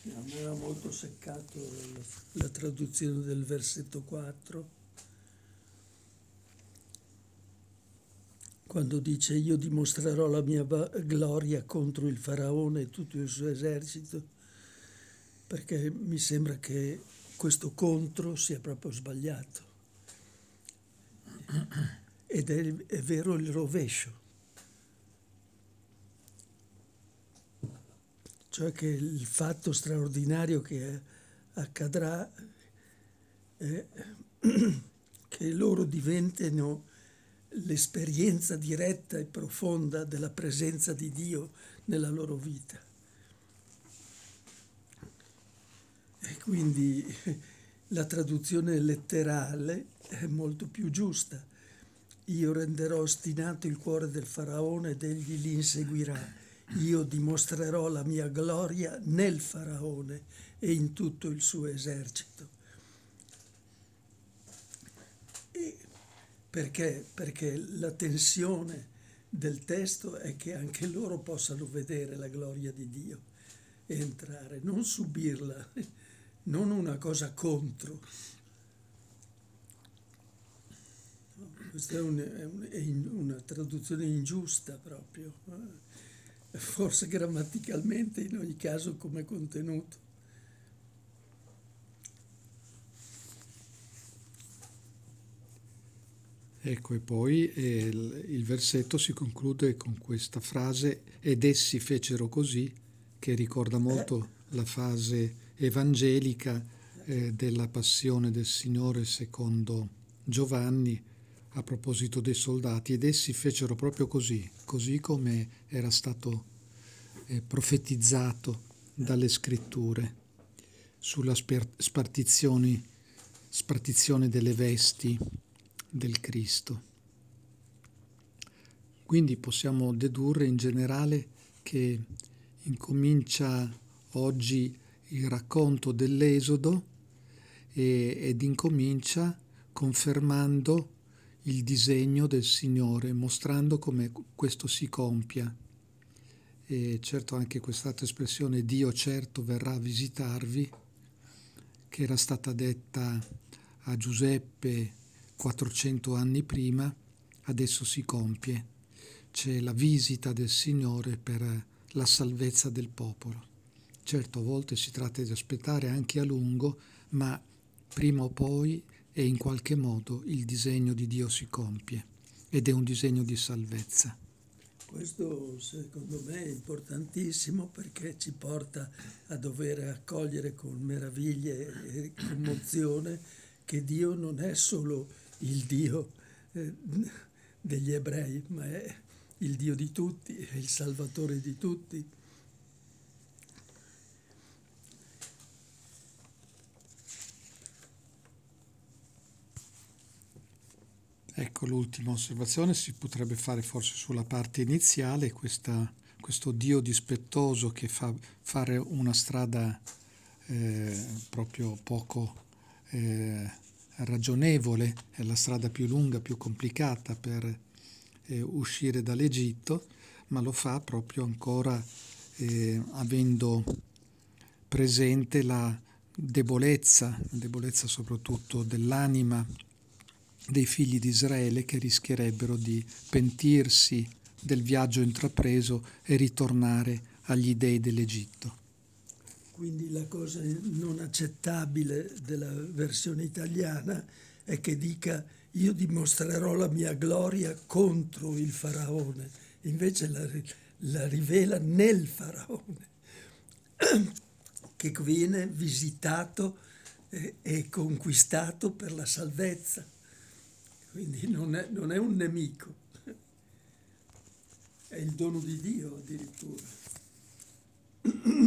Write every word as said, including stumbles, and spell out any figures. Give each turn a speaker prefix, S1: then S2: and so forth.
S1: A me era molto seccato la, la traduzione del versetto quattro, quando dice io dimostrerò la mia va- gloria contro il faraone e tutto il suo esercito, perché mi sembra che questo contro sia proprio sbagliato. Ed è, è vero il rovescio, cioè che il fatto straordinario che accadrà è che loro diventino l'esperienza diretta e profonda della presenza di Dio nella loro vita. E quindi la traduzione letterale è molto più giusta. Io renderò ostinato il cuore del faraone ed egli li inseguirà. Io dimostrerò la mia gloria nel faraone e in tutto il suo esercito. E perché? Perché la tensione del testo è che anche loro possano vedere la gloria di Dio e entrare, non subirla, non una cosa contro. Questa è, un, è, un, è in, una traduzione ingiusta proprio, eh? Forse grammaticalmente, in ogni caso come contenuto.
S2: Ecco, e poi eh, il, il versetto si conclude con questa frase ed essi fecero così, che ricorda
S1: Eh?
S2: molto la fase evangelica eh, della passione del Signore secondo Giovanni a proposito dei soldati, ed essi fecero proprio così, così come era stato eh, profetizzato dalle scritture sulla sper- spartizione, spartizione delle vesti del Cristo. Quindi possiamo dedurre in generale che incomincia oggi il racconto dell'Esodo e, ed incomincia confermando il disegno del Signore, mostrando come questo si compia. E certo anche quest'altra espressione Dio certo verrà a visitarvi, che era stata detta a Giuseppe quattrocento anni prima, adesso si compie. C'è la visita del Signore per la salvezza del popolo. Certo, a volte si tratta di aspettare anche a lungo, ma prima o poi e in qualche modo il disegno di Dio si compie ed è un disegno di salvezza.
S1: Questo secondo me è importantissimo perché ci porta a dover accogliere con meraviglia e commozione che Dio non è solo il Dio eh, degli ebrei, ma è il Dio di tutti, è il Salvatore di tutti.
S2: Ecco, l'ultima osservazione si potrebbe fare forse sulla parte iniziale, questa, questo Dio dispettoso che fa fare una strada eh, proprio poco eh, ragionevole, è la strada più lunga, più complicata per eh, uscire dall'Egitto, ma lo fa proprio ancora eh, avendo presente la debolezza, la debolezza soprattutto dell'anima dei figli di Israele che rischierebbero di pentirsi del viaggio intrapreso e ritornare agli dei dell'Egitto.
S1: Quindi la cosa non accettabile della versione italiana è che dica io dimostrerò la mia gloria contro il faraone, invece la, la rivela nel faraone, che viene visitato e, e conquistato per la salvezza. Quindi non è, non è un nemico, è il dono di Dio addirittura.